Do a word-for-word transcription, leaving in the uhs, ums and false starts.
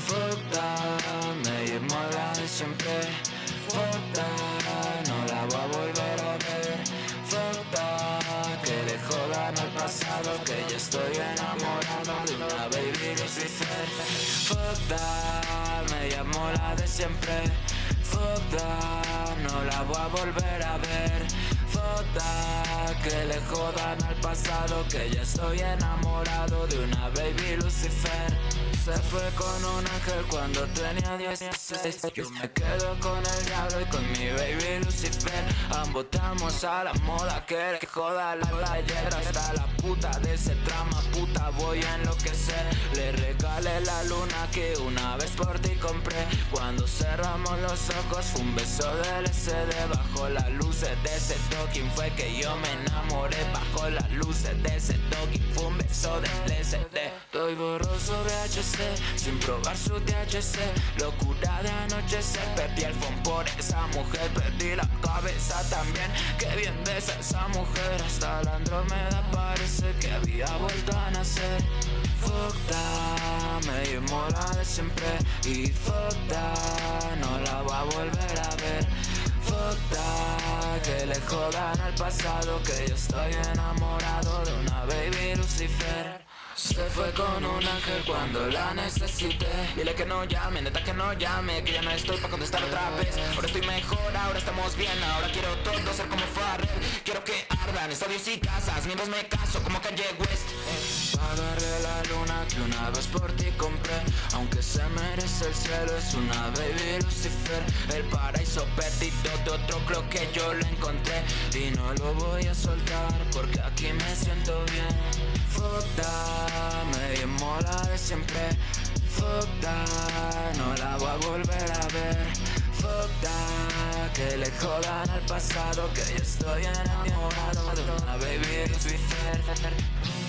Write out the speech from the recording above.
Fuck that, me llamo la de siempre. Fuck that, no la voy a volver a ver. Fuck that, que le jodan al pasado, que ya estoy enamorado de una baby Lucifer. Fuck that, me llamo la de siempre. Fuck that, no la voy a volver a ver. Fuck that, que le jodan al pasado, que ya estoy enamorado de una baby Lucifer. Se fue con un ángel cuando tenía dieciséis. Yo me quedo con el diablo y con mi baby Lucifer. Ambos estamos a la moda, que le joda la playera. Hasta la puta de ese trama, puta voy a enloquecer. Le regalé la luna que una vez por ti compré. Cuando cerramos los ojos fue un beso del S D. Bajo las luces de ese talking fue que yo me enamoré. Bajo las luces de ese talking fue un beso del S D. Estoy borroso V H C, sin probar su T H C. Locura de anochecer, perdí el phone por esa mujer. Perdí la cabeza también, que bien besa esa mujer. Hasta la Andrómeda parece que había vuelto a nacer. Fuck that, me llamo la de siempre. Y fuck that, no la voy a volver a ver. Fuck that, que le jodan al pasado, que yo estoy enamorado de una baby Lucifer. Se fue con un ángel cuando la necesité. Dile que no llame, neta que no llame, que ya no estoy pa' contestar otra vez. Ahora estoy mejor, ahora estamos bien, ahora quiero todo ser como Farrell. Quiero que ardan estadios y casas, mientras me caso como Kanye West. Pagaré la luna que una vez por ti compré. Aunque se merece el cielo, es una baby Lucifer. El paraíso perdido de otro creo que yo lo encontré. Y no lo voy a soltar porque aquí me siento bien. Fuck that, me llamo la de siempre. Fuck that, no la voy a volver a ver. Fuck that, que le jodan al pasado, que yo estoy enamorado de una baby Lucifer.